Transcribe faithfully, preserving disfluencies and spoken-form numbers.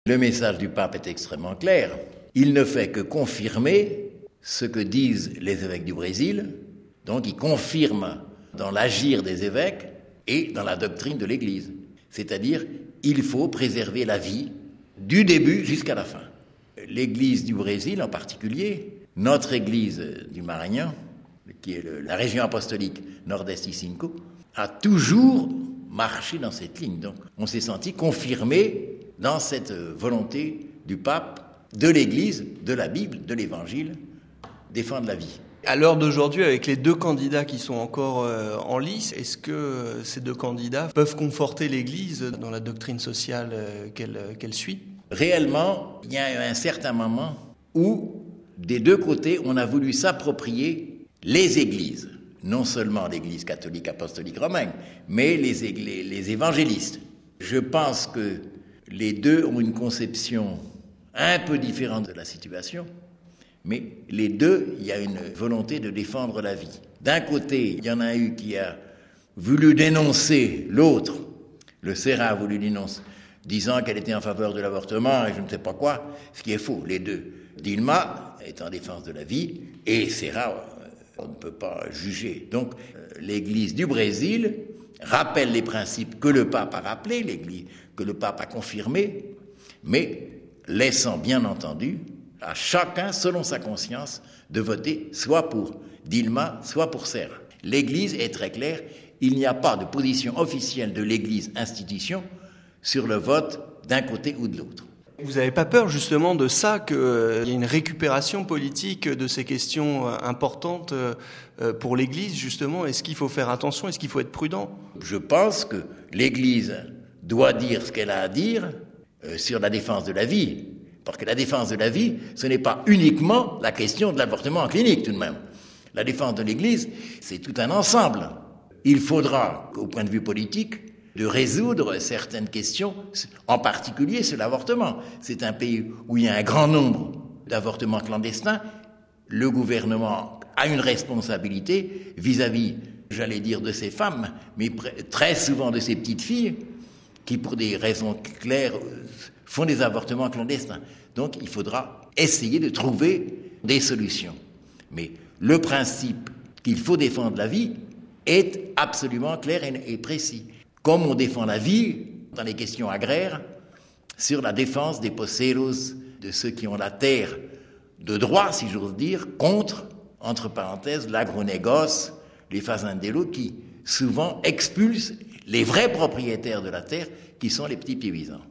Le message du pape est extrêmement clair. Il ne fait que confirmer ce que disent les évêques du Brésil. Donc il confirme dans l'agir des évêques et dans la doctrine de l'Église. C'est-à-dire, il faut préserver la vie du début jusqu'à la fin. L'Église du Brésil en particulier, notre Église du Maranhão, qui est le, la région apostolique Nordeste e Cinco, a toujours marché dans cette ligne. Donc on s'est senti confirmé dans cette volonté du pape, de l'Église, de la Bible, de l'Évangile, défendre la vie. À l'heure d'aujourd'hui, avec les deux candidats qui sont encore euh, en lice, est-ce que euh, ces deux candidats peuvent conforter l'Église dans la doctrine sociale euh, qu'elle, euh, qu'elle suit ? Réellement, il y a eu un certain moment où, des deux côtés, on a voulu s'approprier les églises. Non seulement l'Église catholique apostolique romaine, mais les, les, les évangélistes. Je pense que les deux ont une conception un peu différente de la situation, mais les deux, il y a une volonté de défendre la vie. D'un côté, il y en a eu qui a voulu dénoncer l'autre. Le Serra a voulu dénoncer, disant qu'elle était en faveur de l'avortement et je ne sais pas quoi, ce qui est faux, les deux. Dilma est en défense de la vie et Serra, on ne peut pas juger. Donc, l'Église du Brésil rappelle les principes que le pape a rappelés, l'Église que le pape a confirmés, mais laissant bien entendu à chacun, selon sa conscience, de voter soit pour Dilma, soit pour Serra. L'Église est très claire, il n'y a pas de position officielle de l'Église institution sur le vote d'un côté ou de l'autre. Vous n'avez pas peur justement de ça, qu'il euh, y ait une récupération politique de ces questions euh, importantes euh, pour l'Église justement ? Est-ce qu'il faut faire attention ? Est-ce qu'il faut être prudent ? Je pense que l'Église doit dire ce qu'elle a à dire euh, sur la défense de la vie. Parce que la défense de la vie, ce n'est pas uniquement la question de l'avortement en clinique tout de même. La défense de l'Église, c'est tout un ensemble. Il faudra, au point de vue politique, de résoudre certaines questions, en particulier sur l'avortement. C'est un pays où il y a un grand nombre d'avortements clandestins. Le gouvernement a une responsabilité vis-à-vis, j'allais dire, de ces femmes, mais très souvent de ces petites filles, qui, pour des raisons claires, font des avortements clandestins. Donc, il faudra essayer de trouver des solutions. Mais le principe qu'il faut défendre la vie est absolument clair et précis. Comme on défend la vie dans les questions agraires, sur la défense des poseros, de ceux qui ont la terre de droit, si j'ose dire, contre, entre parenthèses, l'agronégoce, les fazenderos, qui souvent expulsent les vrais propriétaires de la terre, qui sont les petits paysans.